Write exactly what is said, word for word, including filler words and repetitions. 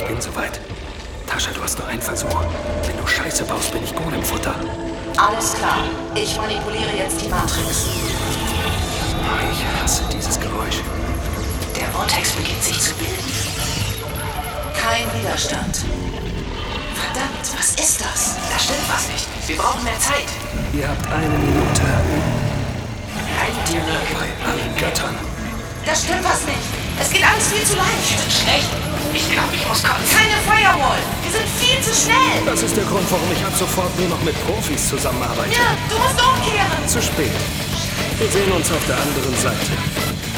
bin soweit. Tascha, du hast nur einen Versuch. Wenn du Scheiße baust, bin ich Golemfutter. Alles klar. Ich manipuliere jetzt die Matrix. Oh, ich hasse dieses Geräusch. Der Vortex beginnt sich zu bilden. Kein Widerstand. Verdammt, was ist das? Da stimmt was nicht. Wir brauchen mehr Zeit. Ihr habt eine Minute. Halt dir Bei allen Göttern. Da stimmt was nicht. Es geht alles viel zu leicht. Schlecht. Ich glaube, ich muss kotzen. Keine Firewall. Wir sind viel zu schnell. Das ist der Grund, warum ich ab sofort nur noch mit Profis zusammenarbeite. Ja, du musst umkehren. Zu spät. Wir sehen uns auf der anderen Seite.